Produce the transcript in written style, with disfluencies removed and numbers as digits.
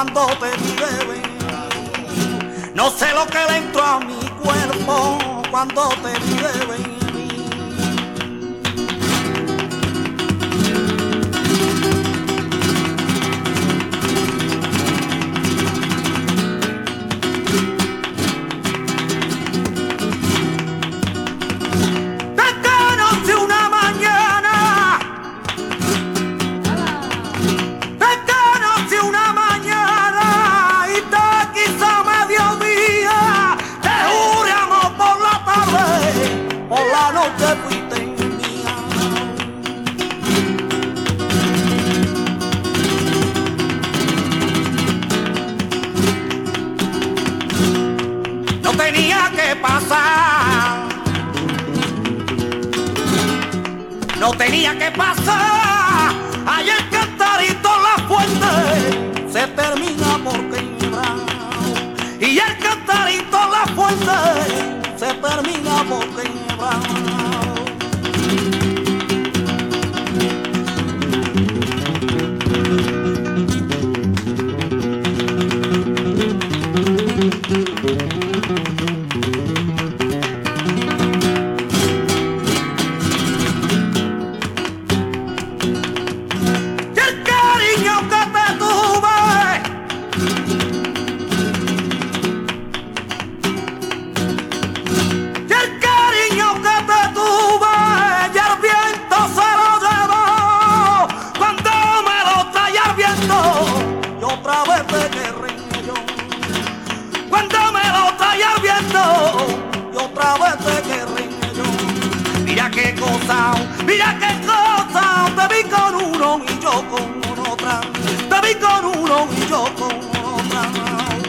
cuando te vi beber. No sé lo que le entró a mi cuerpo cuando te vi beber. No tenía que pasar, allá el cantarito la fuente se termina por quebrar. Y el cantarito la fuente se termina por quebrar. Mira qué cosa, te vi con uno y yo con otra, te vi con uno y yo con otra.